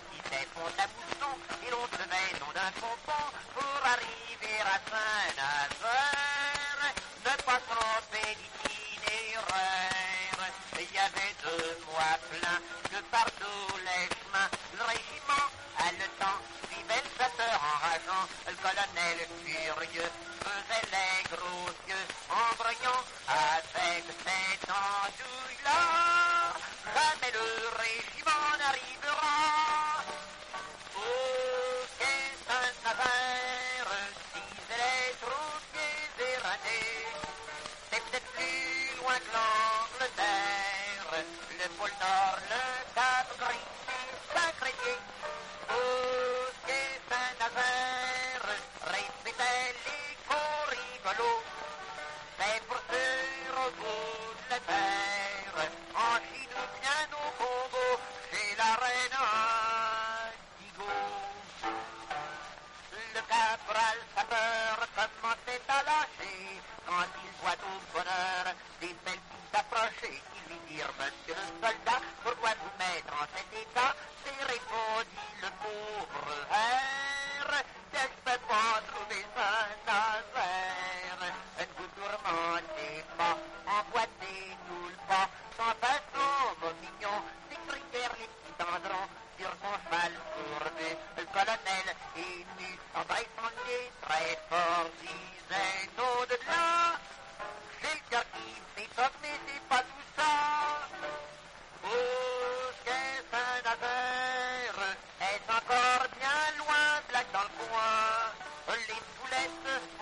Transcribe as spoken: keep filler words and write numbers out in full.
disait Pont-à-Mousson, et l'on devait nom d'un pompon pour arriver à Saint-Nazaire. Ne pas tromper d'itinéraire. Il y avait deux mois pleins que partout les chemins, le régiment haletant suivait le chasseur enrageant. Le colonel furieux faisait les gros yeux en broyant avec cette andouille-là. Jamais le régiment n'arrivera au quai Saint-Nazaire, disaient les troupiers éreintés. C'est peut-être plus loin que l'Angleterre, le pôle Nord, le Cap Gris, Saint-Chrétien. Au quai Saint-Nazaire, répétaient les gros rigolos. C'est pour faire au bout de la terre, en Chine ou bien au Congo, chez la reine Indigo. Le caporal sapeur commençait à lâcher, quand il voit au bonheur des belles filles approcher. Il lui dirent, monsieur le soldat, pourquoi vous mettre en cet état? C'est répondit le pauvre air, que je peux pas trouver Saint-Nazaire. Ne vous tourmentez pas, emboîtez tout le pas, sans façon, mon mignon, des critères les petits tendrons, sur son cheval courbé, le colonel ému, en baissant le nez, très fort, disait, non de là, j'ai le cœur qui s'étouffe, mais c'est pas tout ça. Au quai Saint-Nazaire est encore bien loin, blague dans le coin, les poulettes